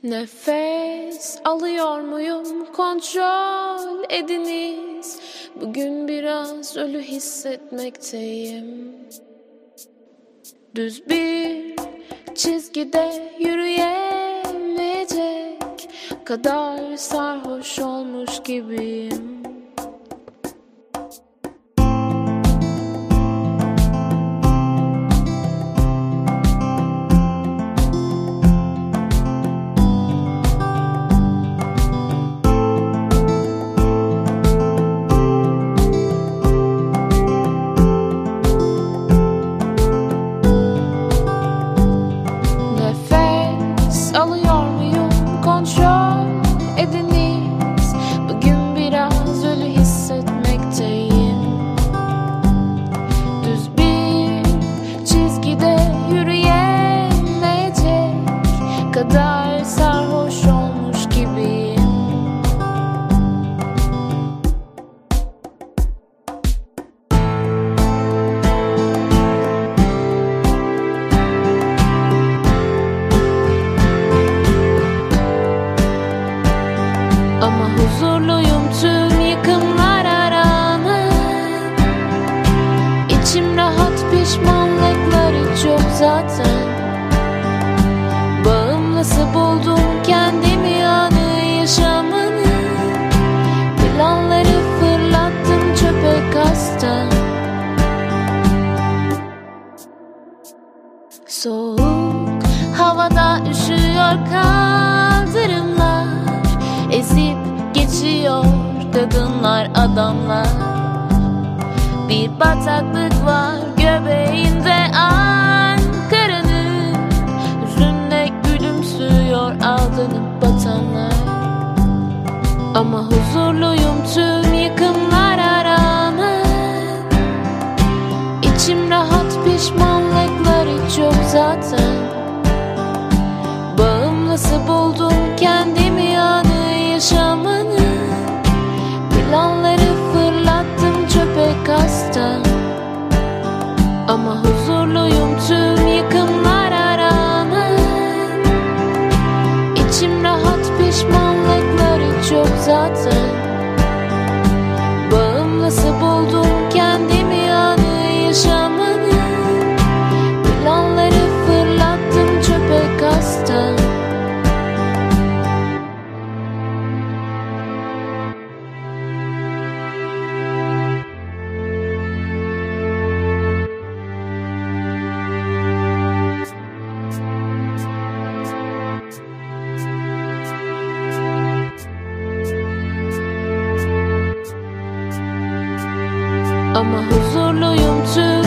Nefes alıyor muyum, kontrol ediniz. Bugün biraz ölü hissetmekteyim. Düz bir çizgide yürüyemeyecek kadar sarhoş olmuş gibiyim. Alıyor muyum, kontrol ediniz. Bugün biraz ölü hissetmekteyim. Düz bir çizgide yürüyemeyecek kadar sarhoş olmuş gibiyim. Ama huzurluyum tüm yıkımlara rağmen. İçim rahat, pişmanlıklar hiç yok zaten. Bağımlısı buldum kendimi anı yaşamanın. Planları fırlattım çöpe kastan. Soğuk havada üşüyor kaldırımlar. Ezip geçiyor kadınlar, adamlar. Bir bataklık var göbeğinde Ankara'nın. Hüzünle gülümsüyor aldanıp batanlar. Ama huzurluyum tüm yıkımlara rağmen. İçim rahat, pişmanlıklar hiç yok zaten. Bağımlısı buldum kendimi anı yaşamanın. Planları fırlattım çöpe kastan. Ama huzurluyum tüm yıkımlara rağmen. İçim rahat, pişmanlıklar hiç yok zaten. Bağımlısı buldum kendimi anı yaşamanın. Planları fırlattım çöpe kastan. Ama huzurluyum tüm